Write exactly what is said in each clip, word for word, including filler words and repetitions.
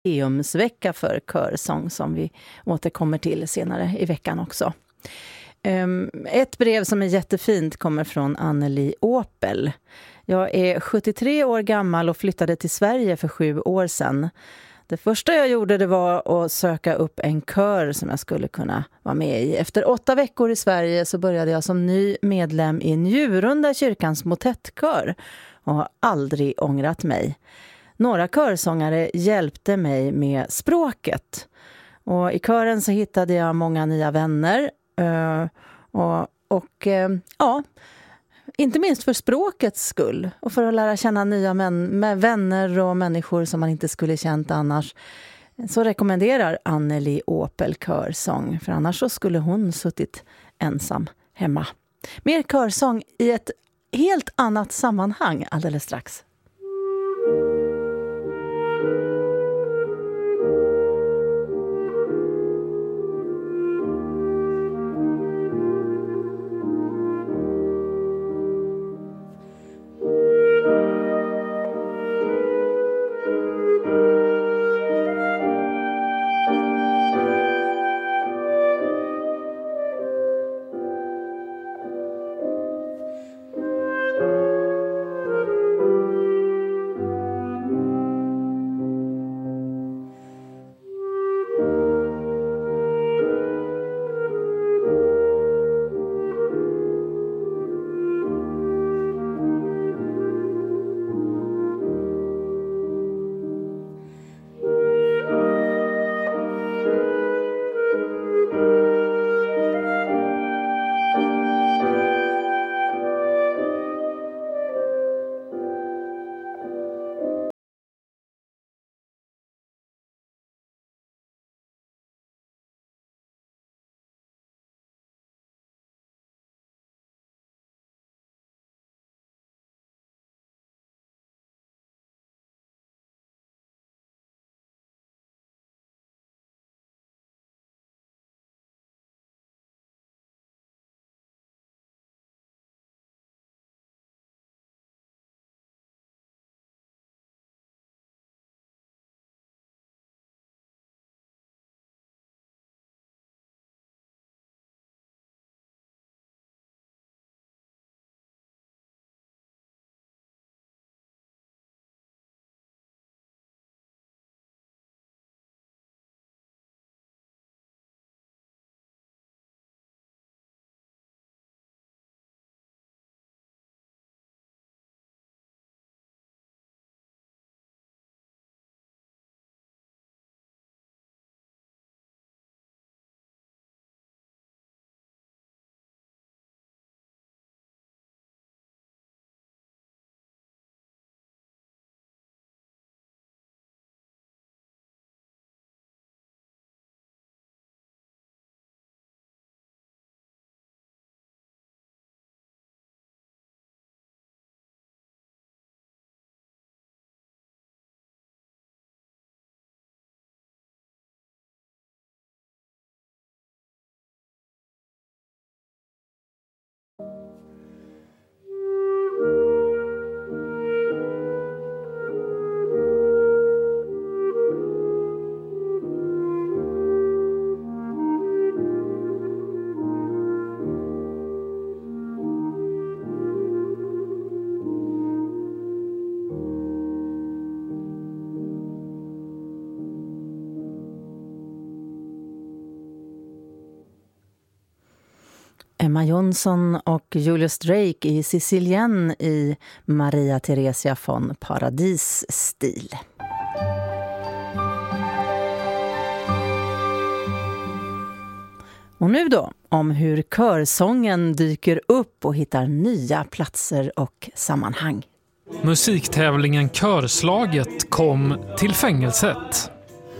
jubileumsvecka för körsång som vi återkommer till senare i veckan också. Um, ett brev som är jättefint kommer från Anneli Åpel. Jag är sjuttiotre år gammal och flyttade till Sverige för sju år sedan. Det första jag gjorde det var att söka upp en kör som jag skulle kunna vara med i. Efter åtta veckor i Sverige så började jag som ny medlem i Njurunda kyrkans motettkör och har aldrig ångrat mig. Några körsångare hjälpte mig med språket. Och i kören så hittade jag många nya vänner. Och, och ja, inte minst för språkets skull. Och för att lära känna nya män, med vänner och människor som man inte skulle känt annars. Så rekommenderar Anneli Åpel körsång. För annars så skulle hon suttit ensam hemma. Mer körsång i ett helt annat sammanhang alldeles strax. Emma Jonsson och Julius Drake i Sicilien i Maria Theresia von Paradis stil. Och nu då, om hur körsången dyker upp och hittar nya platser och sammanhang. Musiktävlingen Körslaget kom till fängelset.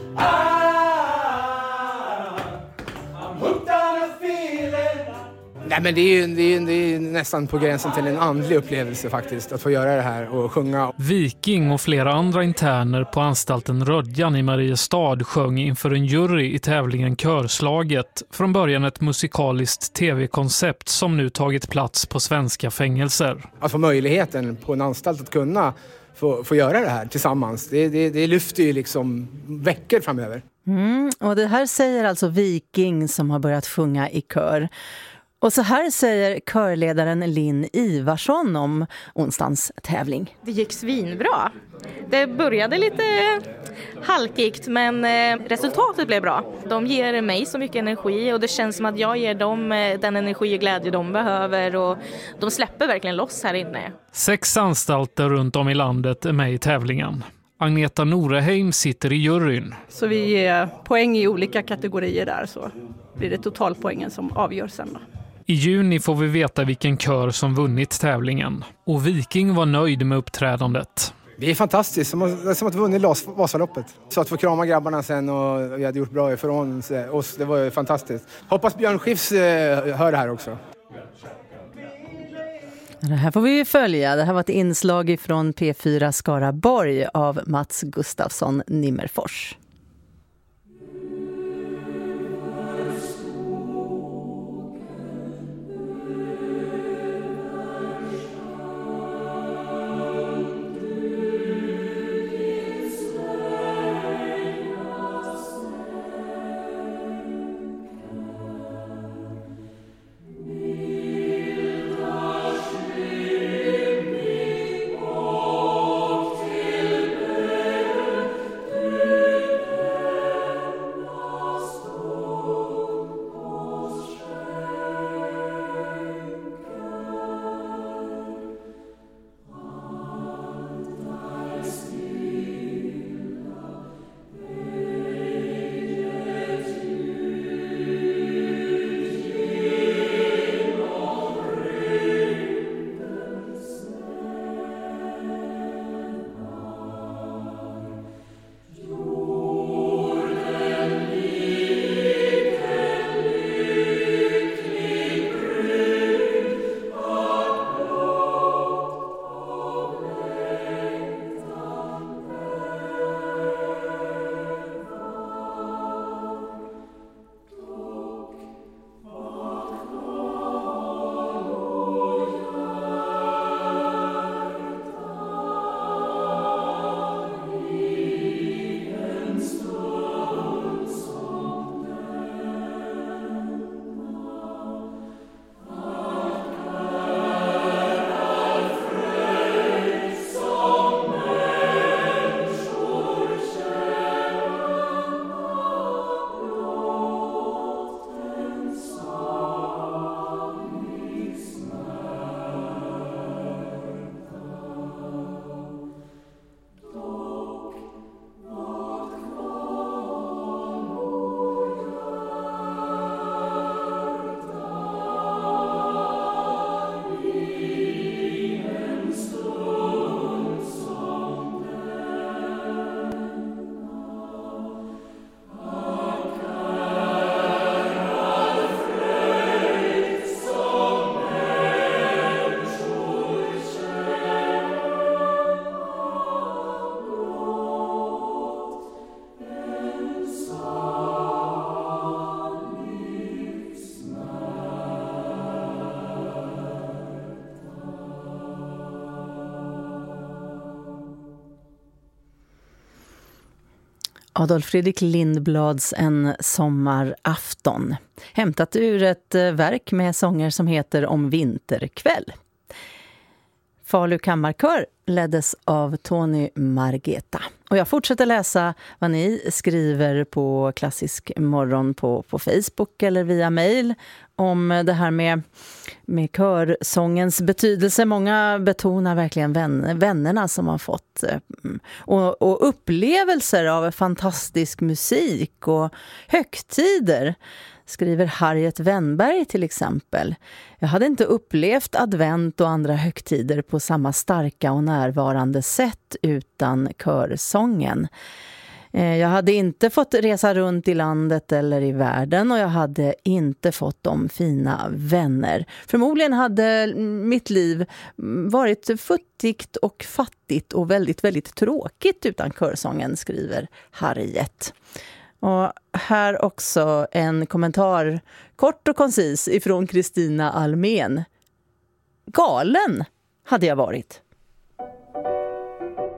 Nej, men det är, ju, det, är, det är nästan på gränsen till en andlig upplevelse faktiskt, att få göra det här och sjunga. Viking och flera andra interner på anstalten Rödjan i Mariestad sjöng inför en jury i tävlingen Körslaget, från början ett musikaliskt tv-koncept som nu tagit plats på svenska fängelser. Att få möjligheten på en anstalt att kunna få, få göra det här tillsammans. Det, det, det lyfter ju liksom veckor framöver. Mm, och det här säger alltså Viking som har börjat sjunga i kör. Och så här säger körledaren Linn Ivarsson om onsdagens tävling. Det gick svinbra. Det började lite halkigt, men resultatet blev bra. De ger mig så mycket energi och det känns som att jag ger dem den energi och glädje de behöver, och de släpper verkligen loss här inne. Sex anstalter runt om i landet är med i tävlingen. Agneta Noreheim sitter i juryn. Så vi ger poäng i olika kategorier där, så blir det totalpoängen som avgör sen då. I juni får vi veta vilken kör som vunnit tävlingen. Och Viking var nöjd med uppträdandet. Det är fantastiskt, som att, som att vunnit Vasaloppet. Så att få krama grabbarna sen och vi hade gjort bra ifrån oss, det var ju fantastiskt. Hoppas Björn Skifs eh, hör det här också. Det här får vi följa. Det här var ett inslag från P fyra Skaraborg av Mats Gustafsson Nimmerfors. Adolf Fredrik Lindblads En sommarafton. Hämtat ur ett verk med sånger som heter Om vinterkväll. Falu kammarkör leddes av Tony Margeta. Och jag fortsätter läsa vad ni skriver på Klassisk morgon på, på Facebook eller via mejl om det här med, med körsångens betydelse. Många betonar verkligen vän, vännerna som har fått och, och upplevelser av fantastisk musik och högtider. Skriver Harriet Wennberg till exempel. Jag hade inte upplevt advent och andra högtider på samma starka och närvarande sätt utan körsången. Jag hade inte fått resa runt i landet eller i världen och jag hade inte fått de fina vänner. Förmodligen hade mitt liv varit futtigt och fattigt och väldigt, väldigt tråkigt utan körsången, skriver Harriet. Och här också en kommentar, kort och koncis, ifrån Kristina Almén. Galen hade jag varit.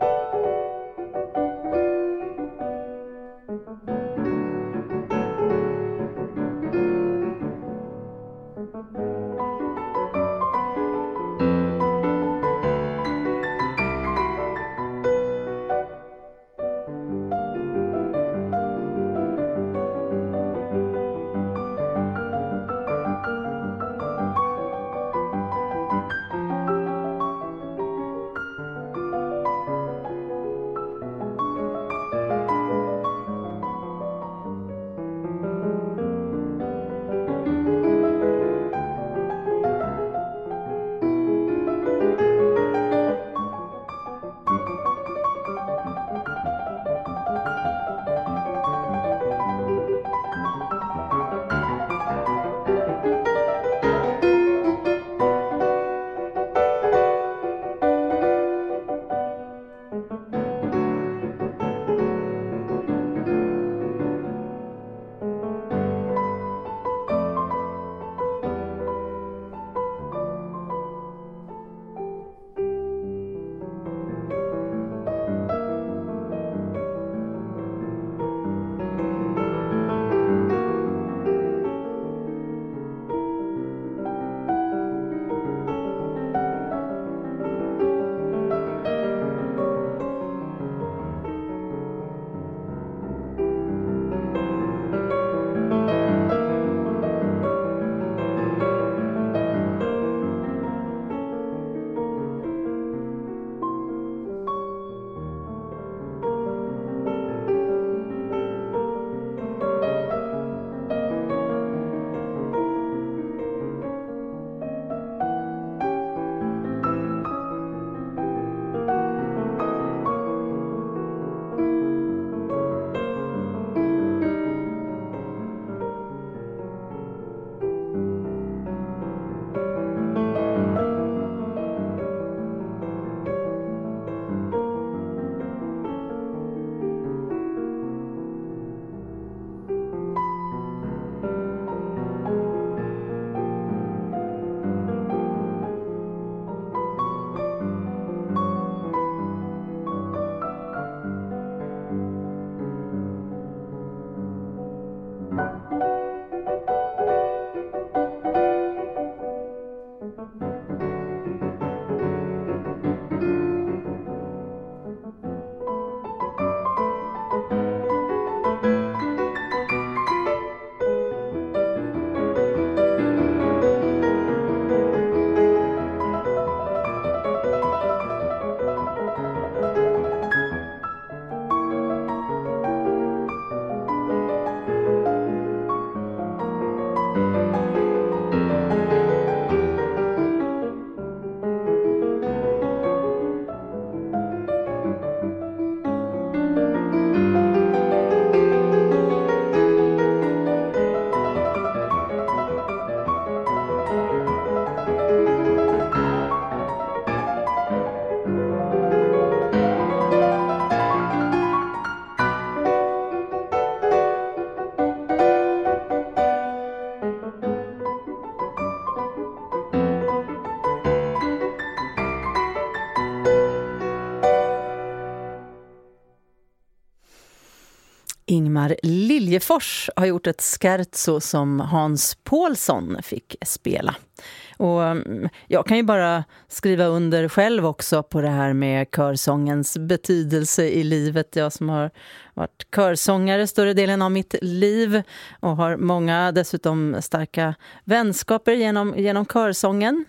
Ingmar Liljefors har gjort ett scherzo som Hans Paulsson fick spela. Och jag kan ju bara skriva under själv också på det här med körsångens betydelse i livet. Jag som har varit körsångare större delen av mitt liv och har många dessutom starka vänskaper genom, genom körsången.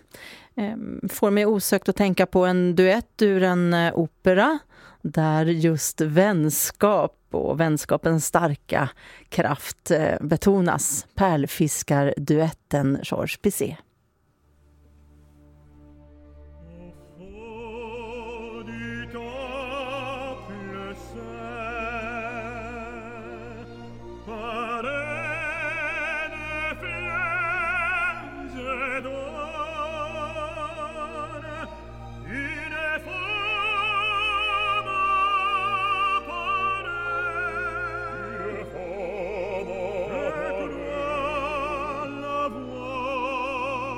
Får mig osökt att tänka på en duett ur en opera där just vänskap och vänskapens starka kraft betonas. Pärlfiskarduetten Georges Bizet. La voix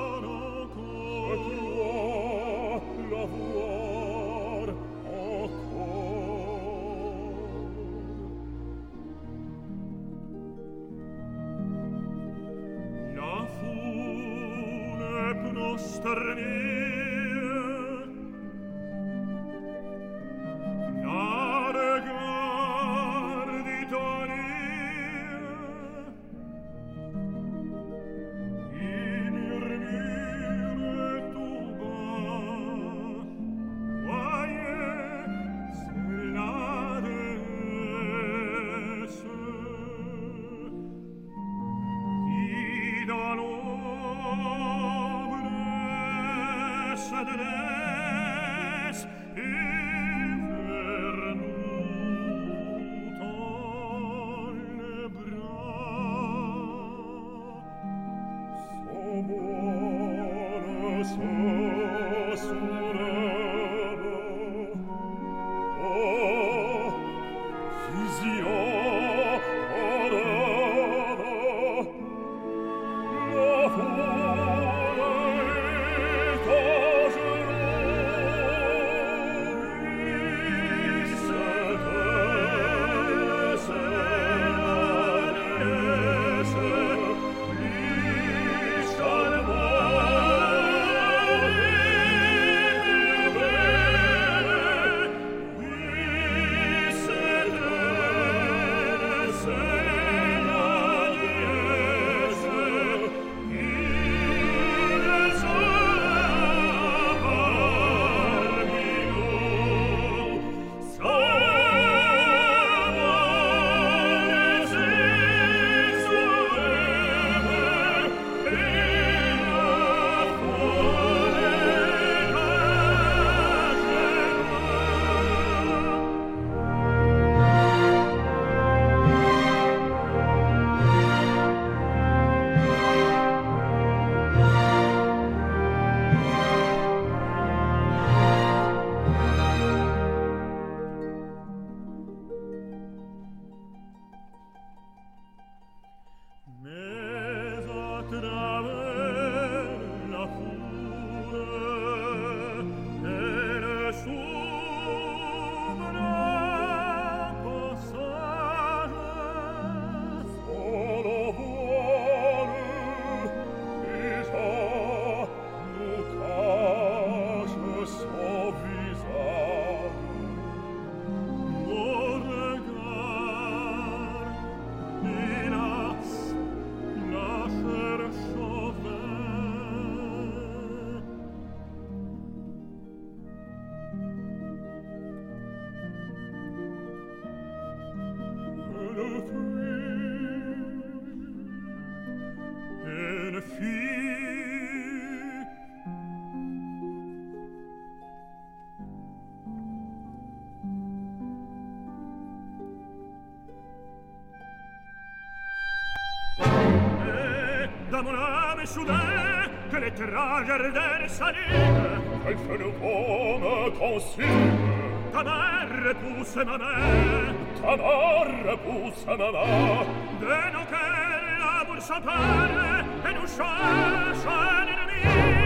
Da mon âme soudain que l'étrange ardeur s'allume, quel feu nous me consume. Ta main repousse ma main, ta main repousse ma main. De nos cœurs l'amour s'empare et nous cherche un ennemi.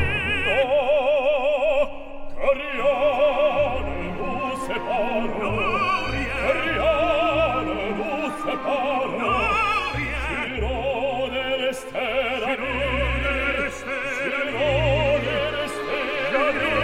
Non, que rien ne nous sépare, non, rien, que rien ne nous sépare, non, rien. Giro delle stelle, giro delle stelle, giro delle stelle,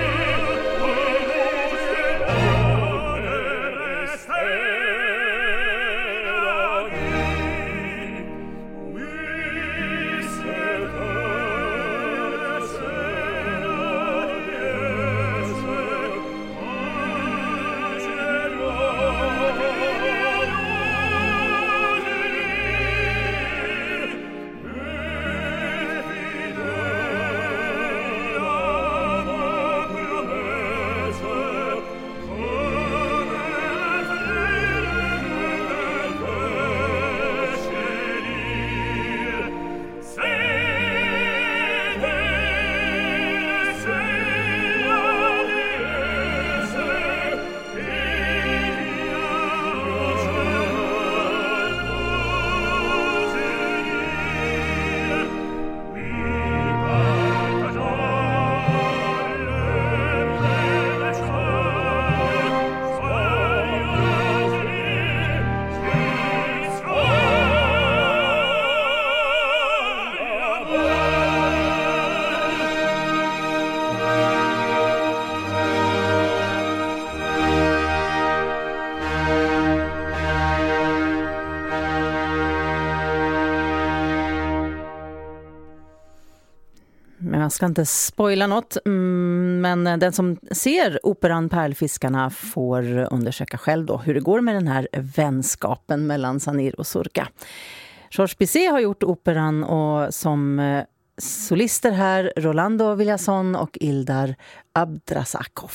Jag ska inte spoila något, men den som ser operan Pärlfiskarna får undersöka själv då hur det går med den här vänskapen mellan Sanir och Surka. Georges Bizet har gjort operan och som solister här Rolando Villazón och Ildar Abdrasakov.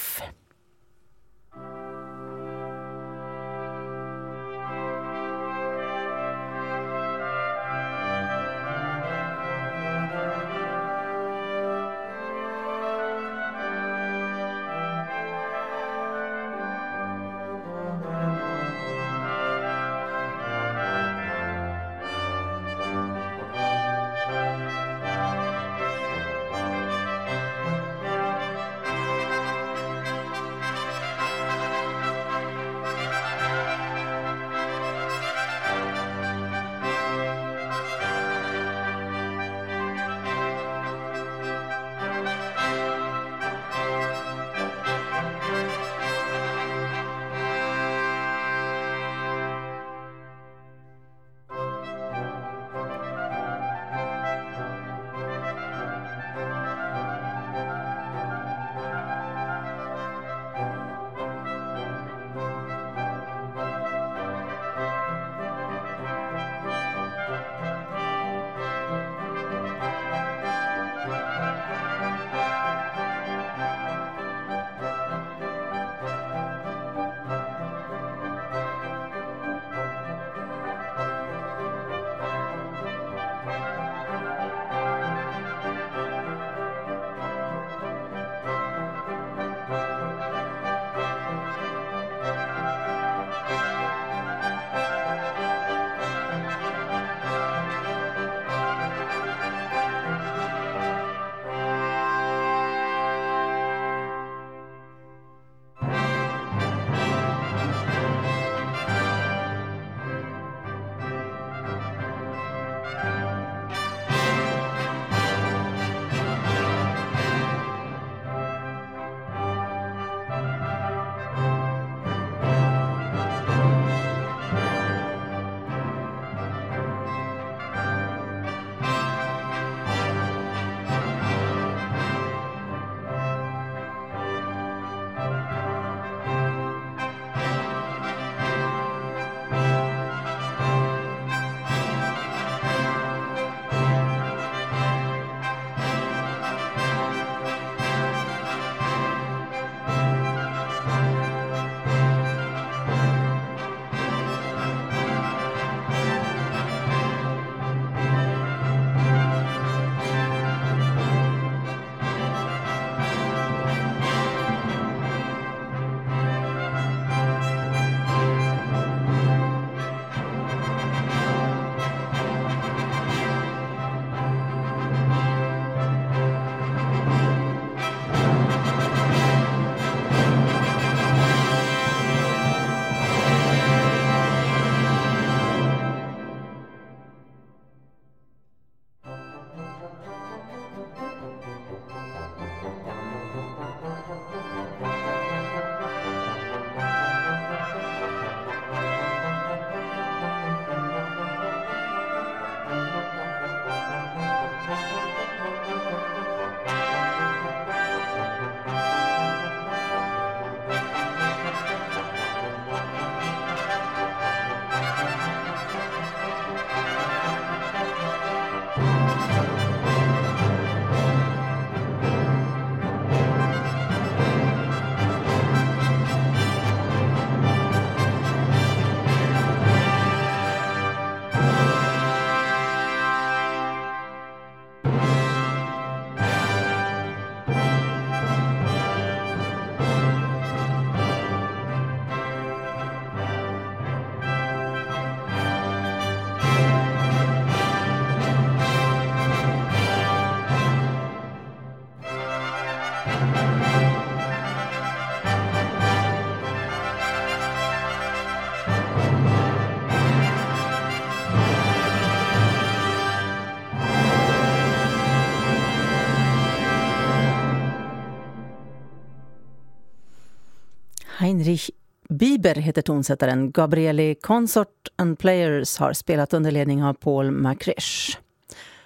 Heinrich Bieber heter tonsättaren. Gabrieli Consort and Players har spelat under ledning av Paul Macresch.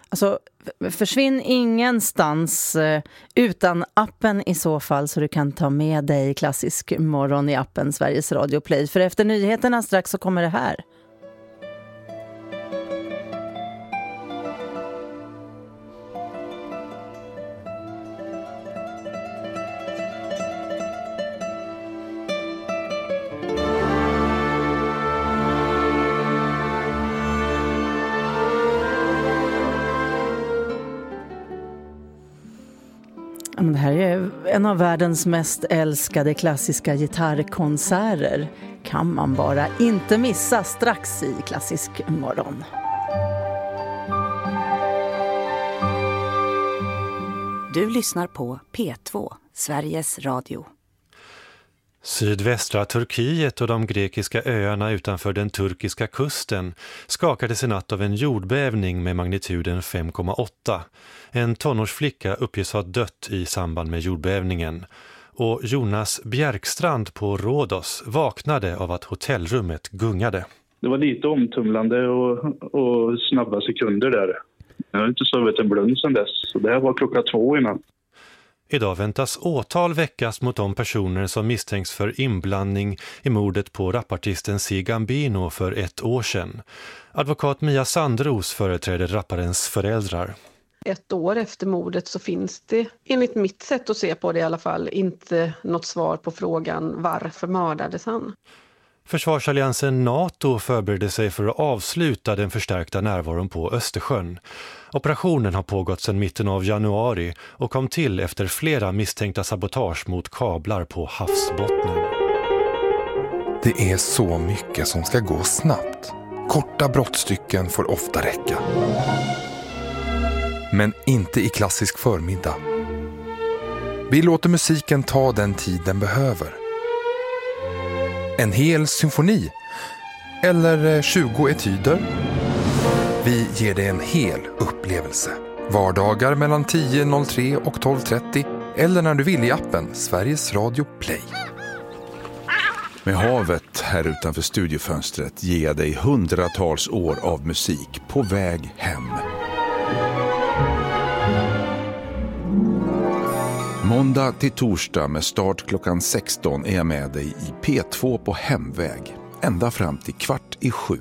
Alltså, försvinn ingenstans utan appen i så fall, så du kan ta med dig Klassisk morgon i appen Sveriges Radio Play. För efter nyheterna strax så kommer det här. Det här är en av världens mest älskade klassiska gitarrkonserter. Kan man bara inte missa strax i Klassisk morgon. Du lyssnar på P två, Sveriges Radio. Sydvästra Turkiet och de grekiska öarna utanför den turkiska kusten skakades i natt av en jordbävning med magnituden fem komma åtta. En tonårsflicka uppges ha dött i samband med jordbävningen. Och Jonas Bjärkstrand på Rhodos vaknade av att hotellrummet gungade. Det var lite omtumlande och, och snabba sekunder där. Jag har inte sovit en blund sedan dess. Så det här var klockan två innan. Idag väntas åtal väckas mot de personer som misstänks för inblandning i mordet på rapartisten Si Gambino för ett år sedan. Advokat Mia Sandros företräder rapparens föräldrar. Ett år efter mordet så finns det, enligt mitt sätt att se på det i alla fall, inte något svar på frågan varför mördades han. Försvarsalliansen NATO förbereder sig för att avsluta den förstärkta närvaron på Östersjön. Operationen har pågått sedan mitten av januari och kom till efter flera misstänkta sabotage mot kablar på havsbottnen. Det är så mycket som ska gå snabbt. Korta brottstycken får ofta räcka. Men inte i Klassisk förmiddag. Vi låter musiken ta den tid den behöver. En hel symfoni eller tjugo etyder. Vi ger dig en hel upplevelse. Vardagar mellan tio noll tre och tolv trettio eller när du vill i appen Sveriges Radio Play. Med havet här utanför studiofönstret ger jag dig hundratals år av musik på väg hem. Måndag till torsdag med start klockan sexton är jag med dig i P två på hemväg. Ända fram till kvart i sju.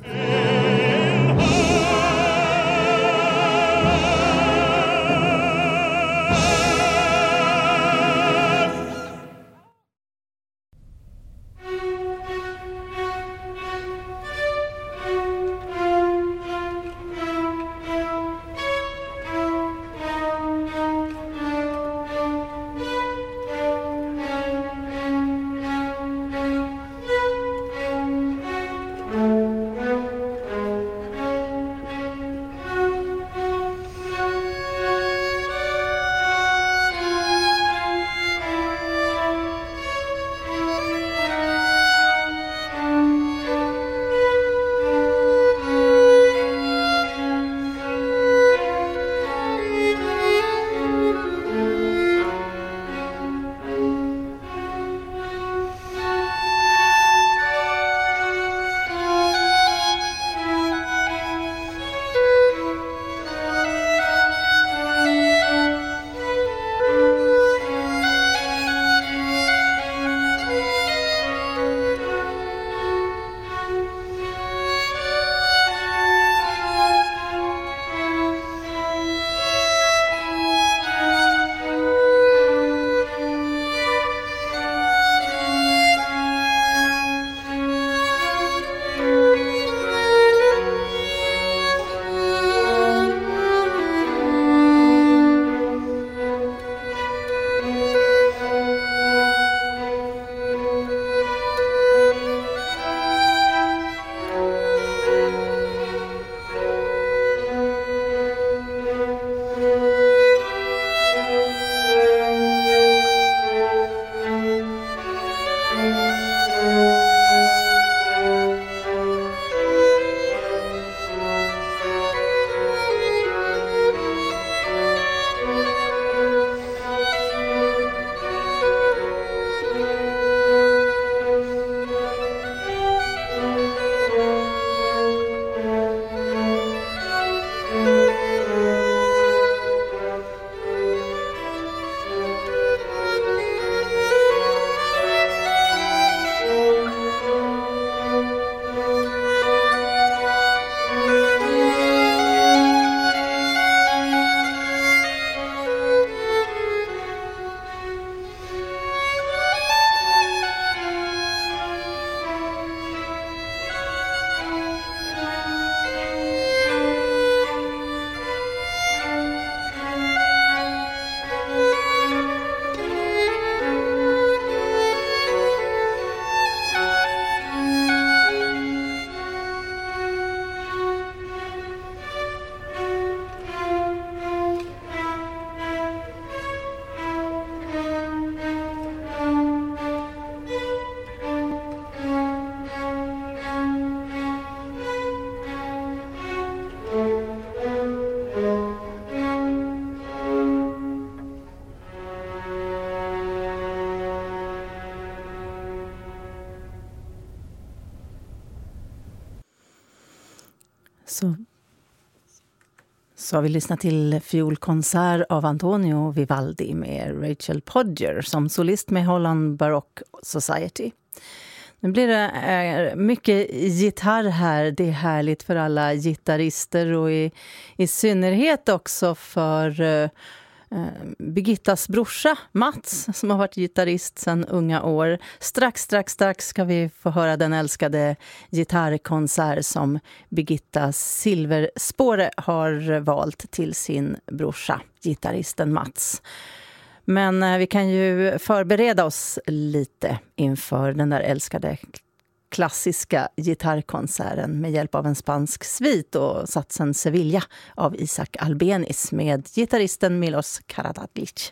Så, så har vi lyssnat till fiolkonsert av Antonio Vivaldi med Rachel Podger som solist med Holland Baroque Society. Nu blir det mycket gitarr här. Det är härligt för alla gitarrister och i, i synnerhet också för uh, Birgittas brorsa Mats som har varit gitarrist sedan unga år. Strax, strax, strax ska vi få höra den älskade gitarrkonsert som Birgitta Silverspåre har valt till sin brorsa, gitarristen Mats. Men vi kan ju förbereda oss lite inför den där älskade klassiska gitarrkonserten med hjälp av en spansk svit och satsen Sevilla av Isaac Albeniz med gitarristen Milos Karadzic.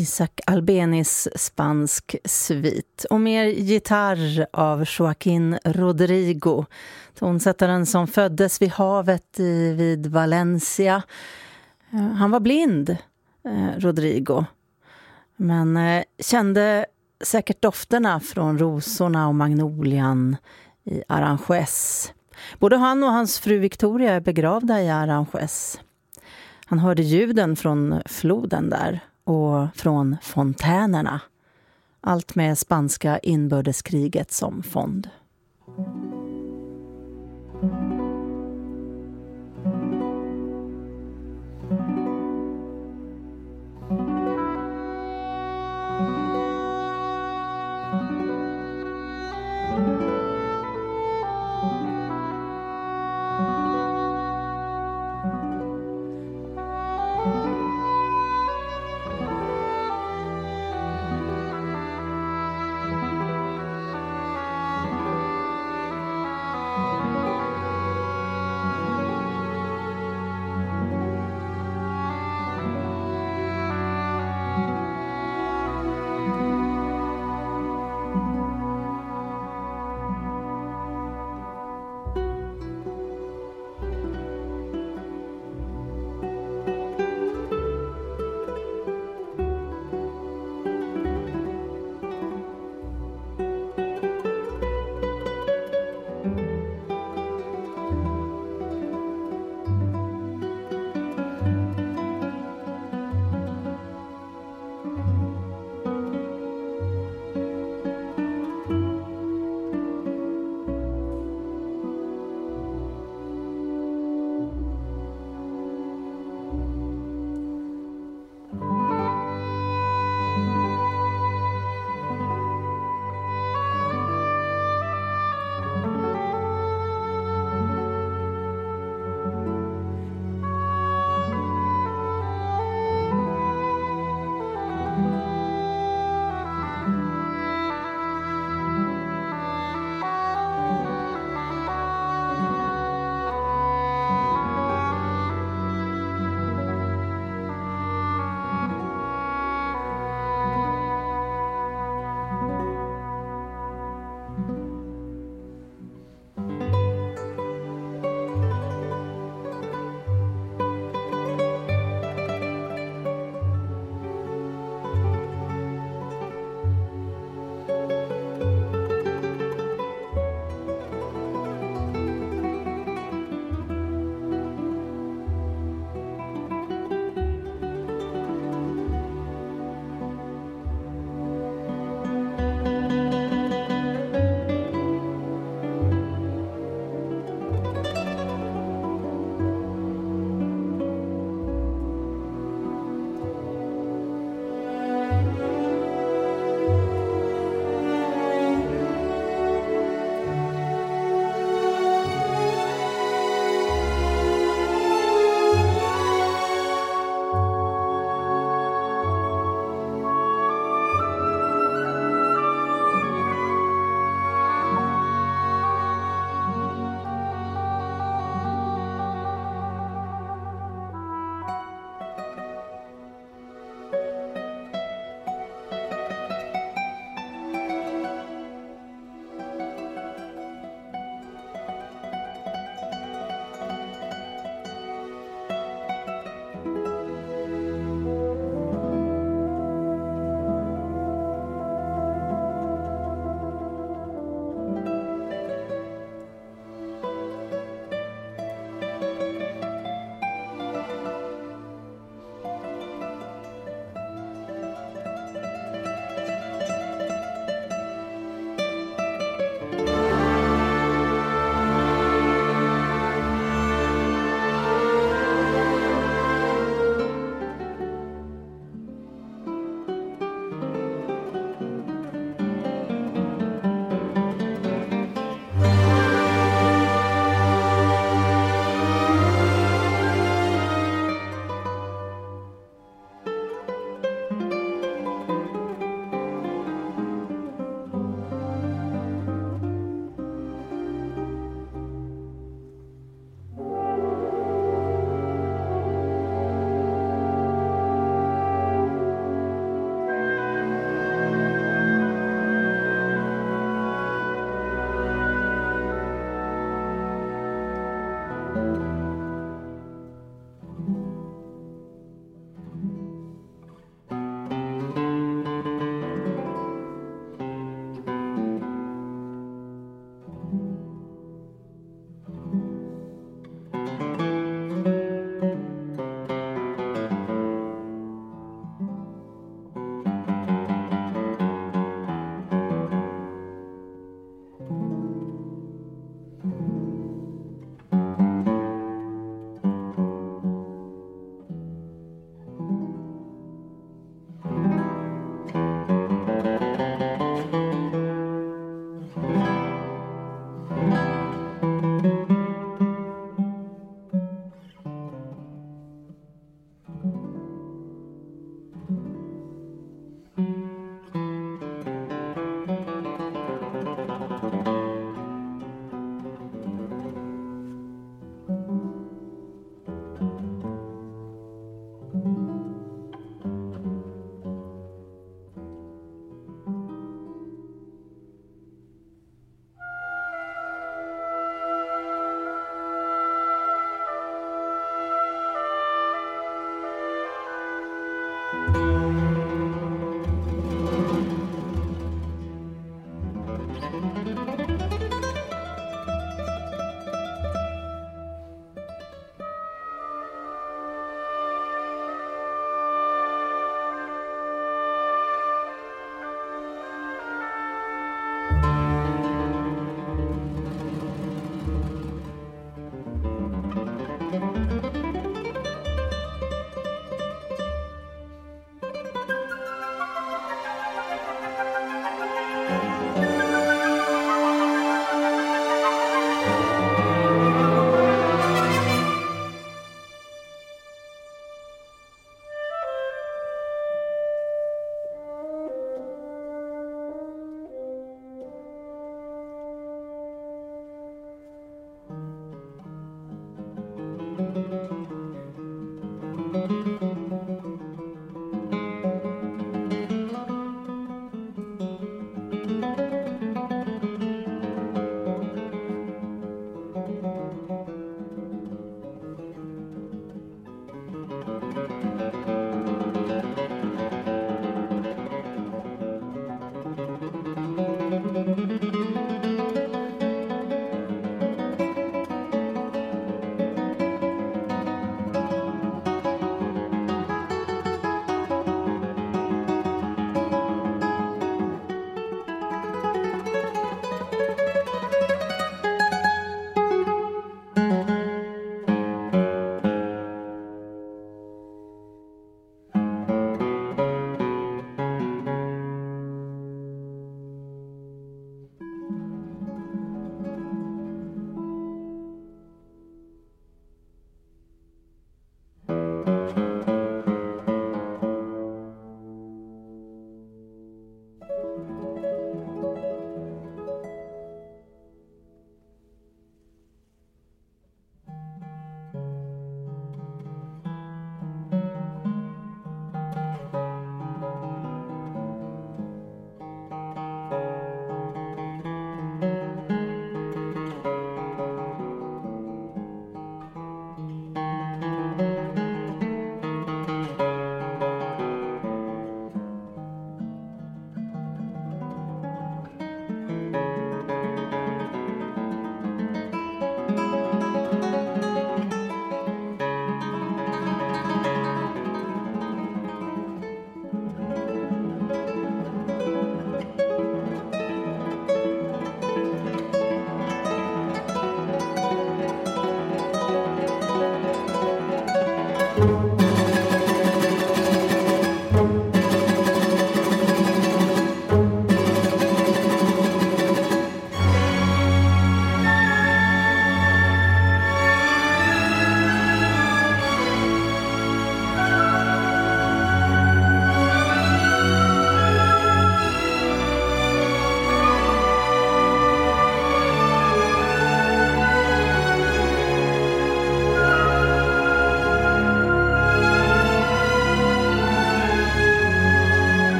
Isaac Albenis spansk svit och mer gitarr av Joaquín Rodrigo, tonsättaren som föddes vid havet i, vid Valencia. Han var blind, Rodrigo, men kände säkert dofterna från rosorna och magnolian i Aranjuez. Både han och hans fru Victoria är begravda i Aranjuez. Han hörde ljuden från floden där och från fontänerna. Allt med spanska inbördeskriget som fond.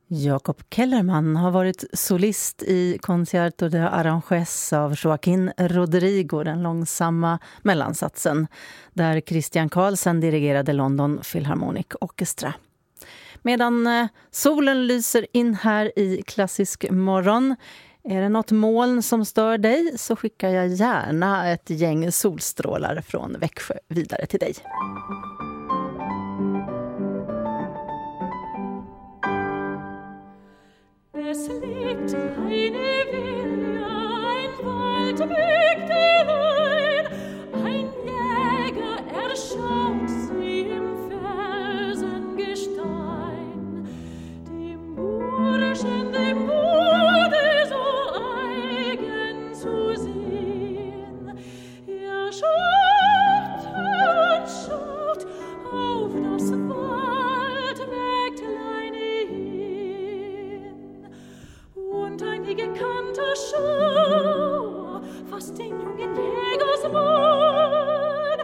Jakob Kellerman har varit solist i Concierto de Aranjuez av Joaquín Rodrigo, den långsamma mellansatsen, där Christian Carlsen dirigerade London Philharmonic Orchestra. Medan solen lyser in här i Klassisk morgon, är det något moln som stör dig så skickar jag gärna ett gäng solstrålar från Växjö vidare till dig. Es liegt eine Vilja, ein Waldwegelein, ein Jäger erschaut sie im Felsengestein. Dem Burschen, dem Mode so eigen zu sehen, er schaut und schaut auf das Waldwegelein hin. Und ein gekannter Schau fasst den jungen Jägersmann,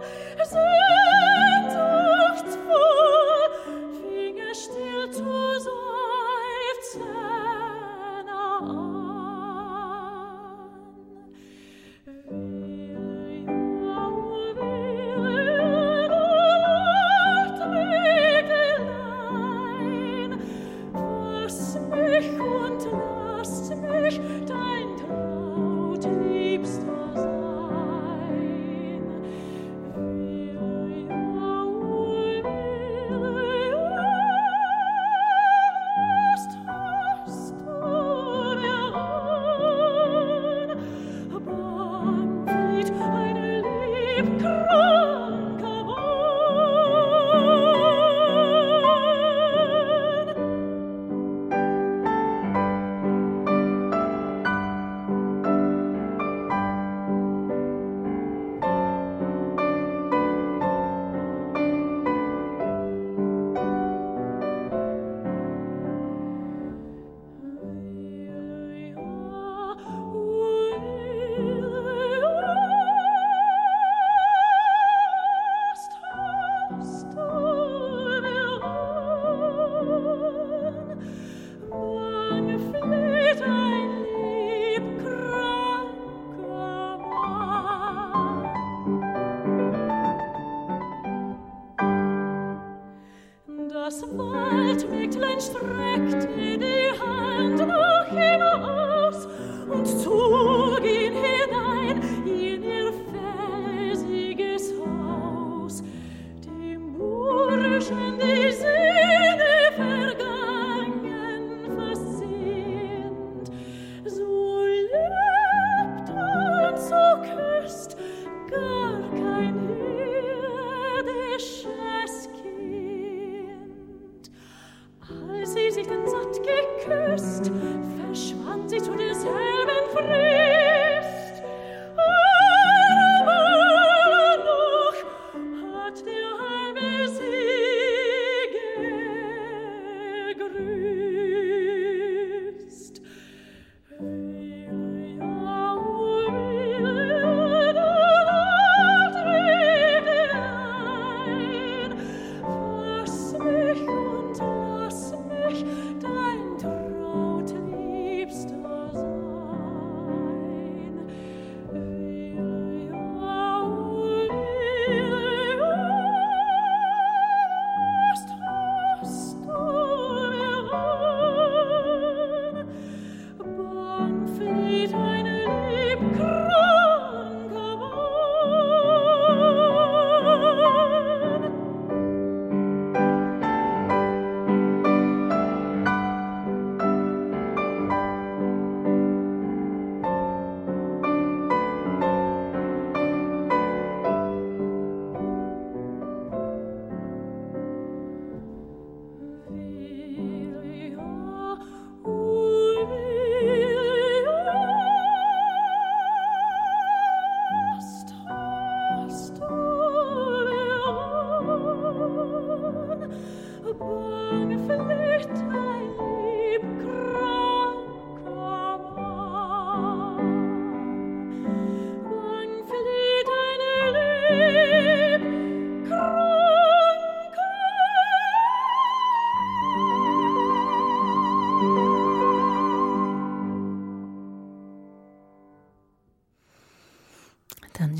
sehnsuchtsvoll fing er still zu seufzen an. Waldwegelein, fass mich und lass mich dein trautliebster sein. Was hast du mir an? Bang flieht ein liebkranker Mann. Das Waldweglein streckte die Hand noch immer aus und zog ihn hinein in ihr felsiges Haus. Dem Burschen die Sinne vergangen versehend, so lebt und so küsst gar kein irdisches Kind. Als sie sich denn satt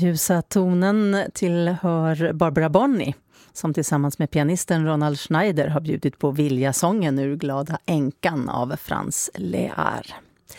ljusa tonen tillhör Barbara Bonney, som tillsammans med pianisten Ronald Schneider har bjudit på Vilja-sången ur Glada änkan av Franz Lear.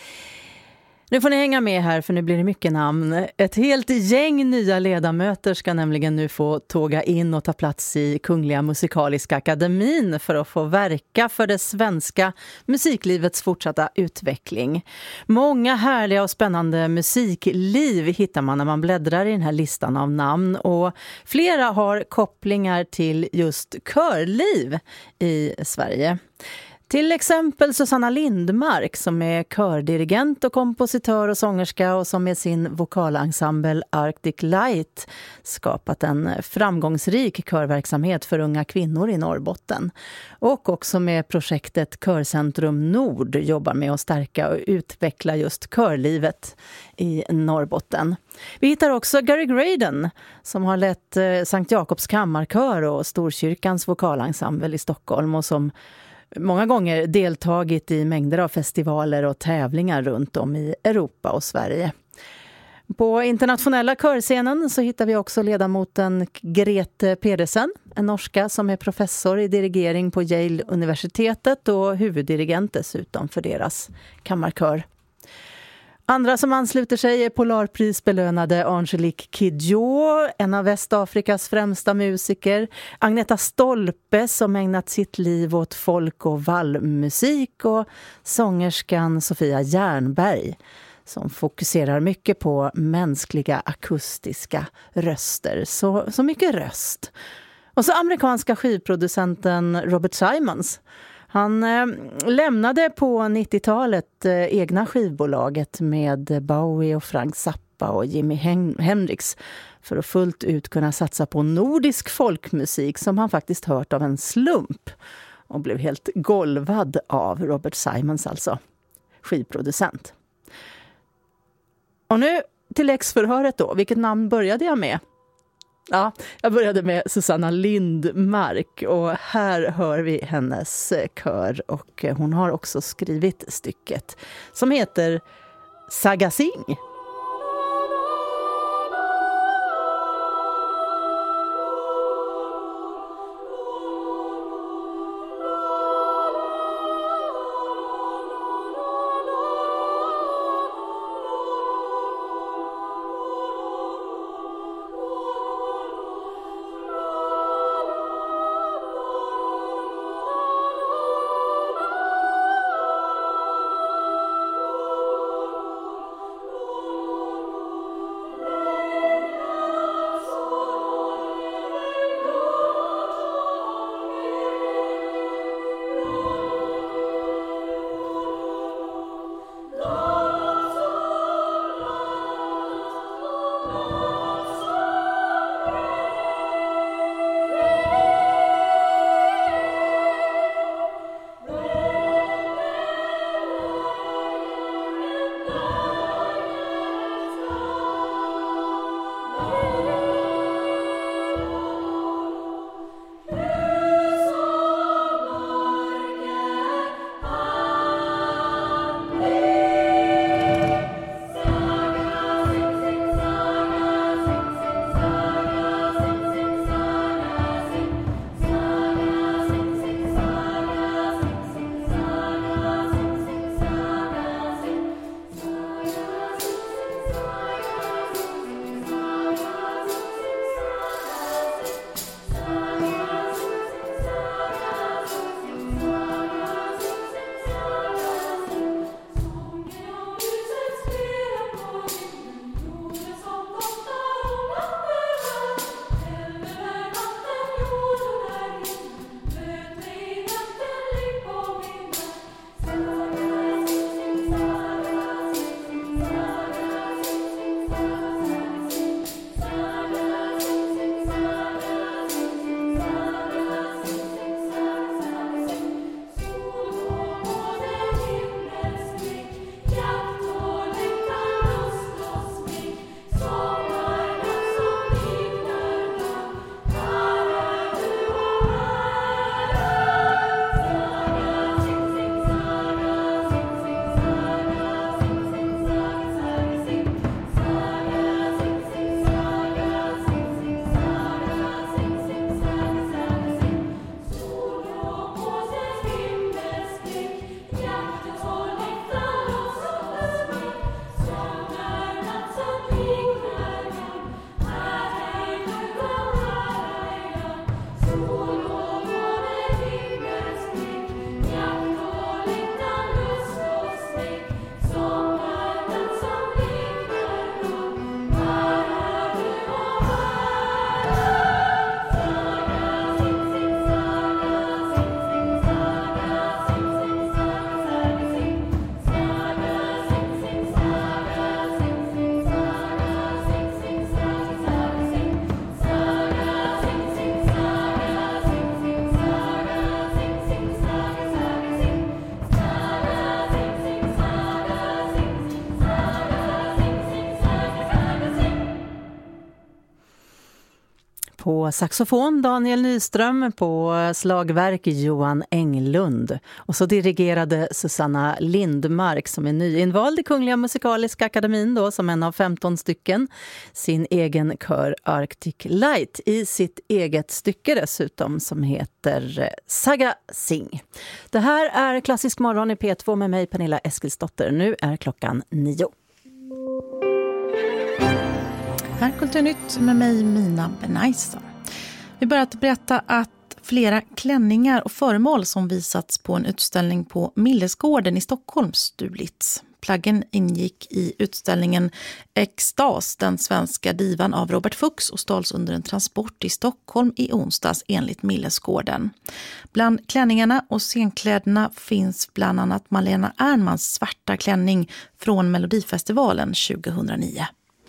Nu får ni hänga med här, för nu blir det mycket namn. Ett helt gäng nya ledamöter ska nämligen nu få tåga in och ta plats i Kungliga Musikaliska Akademin för att få verka för det svenska musiklivets fortsatta utveckling. Många härliga och spännande musikliv hittar man när man bläddrar i den här listan av namn, och flera har kopplingar till just körliv i Sverige. Till exempel Susanna Lindmark, som är kördirigent och kompositör och sångerska och som med sin vokalensemble Arctic Light skapat en framgångsrik körverksamhet för unga kvinnor i Norrbotten. Och också med projektet Körcentrum Nord jobbar med att stärka och utveckla just körlivet i Norrbotten. Vi hittar också Gary Graydon, som har lett Sankt Jakobs kammarkör och Storkyrkans vokalensemble i Stockholm, och som många gånger deltagit i mängder av festivaler och tävlingar runt om i Europa och Sverige. På internationella körscenen så hittar vi också ledamoten Grete Pedersen, en norska som är professor i dirigering på Yale-universitetet och huvuddirigent dessutom för deras kammarkör. Andra som ansluter sig är Polarprisbelönade Angelique Kidjo, en av Västafrikas främsta musiker, Agneta Stolpe som ägnat sitt liv åt folk- och vallmusik, och sångerskan Sofia Jernberg som fokuserar mycket på mänskliga akustiska röster. Så, så mycket röst. Och så amerikanska skivproducenten Robert Simons. Han eh, lämnade på nittiotalet eh, egna skivbolaget med Bowie och Frank Zappa och Jimi Hendrix för att fullt ut kunna satsa på nordisk folkmusik som han faktiskt hört av en slump, och blev helt golvad av Robert Simons, alltså skivproducent. Och nu till läxförhöret då. Vilket namn började jag med? Ja, jag började med Susanna Lindmark, och här hör vi hennes kör, och hon har också skrivit stycket som heter Sagasing. Oh På saxofon Daniel Nyström, på slagverk Johan Englund. Och så dirigerade Susanna Lindmark, som är nyinvald i Kungliga Musikaliska Akademin då, som en av femton stycken, sin egen kör Arctic Light i sitt eget stycke dessutom som heter Saga Sing. Det här är Klassisk morgon i P två med mig Pernilla Eskilsdotter. Nu är klockan nio. Här är Kulturnytt med mig Mina Benaisa. Vi börjar att berätta att flera klänningar och föremål som visats på en utställning på Millesgården i Stockholm stulits. Plaggen ingick i utställningen Extas, den svenska divan av Robert Fuchs, och stals under en transport i Stockholm i onsdags enligt Millesgården. Bland klänningarna och scenkläderna finns bland annat Malena Ernmans svarta klänning från Melodifestivalen tjugohundranio.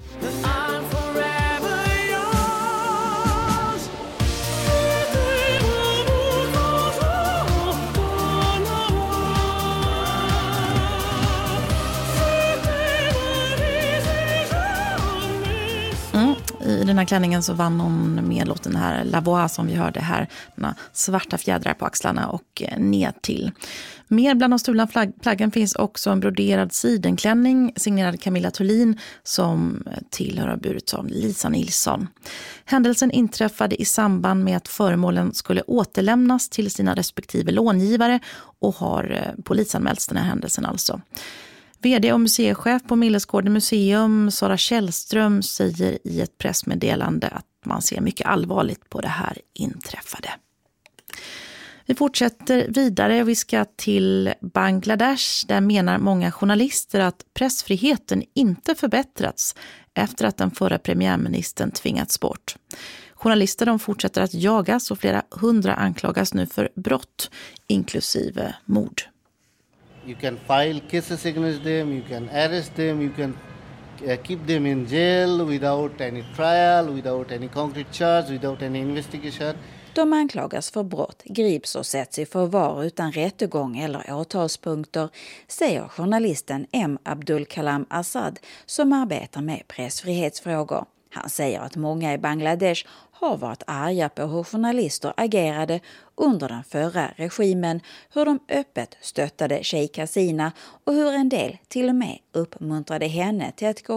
I den här klänningen så vann hon med låten här La Voix som vi hörde här. Den svarta fjädrar på axlarna och ned till. Mer bland de stulna flagg- plaggen finns också en broderad sidenklänning signerad Camilla Thulin som tillhör har burits av Lisa Nilsson. Händelsen inträffade i samband med att föremålen skulle återlämnas till sina respektive långivare och har polisanmälts den här händelsen alltså. V D och museichef på Millesgården museum, Sara Källström, säger i ett pressmeddelande att man ser mycket allvarligt på det här inträffade. Vi fortsätter vidare och vi ska till Bangladesh. Där menar många journalister att pressfriheten inte förbättrats efter att den förra premiärministern tvingats bort. Journalister de fortsätter att jagas och flera hundra anklagas nu för brott, inklusive mord. You can file cases against them, you can arrest them, you can uh, keep them in jail without any trial, without any concrete charge, without any investigation. De anklagas för brott, grips och sätts i förvar utan rättegång eller åtalspunkter, säger journalisten M. Abdul Kalam Azad som arbetar med pressfrihetsfrågor. Han säger att många i Bangladesh har varit arga på hur journalister agerade under den förra regimen, hur de öppet stöttade Sheikh Hasina och hur en del till och med uppmuntrade henne till att gå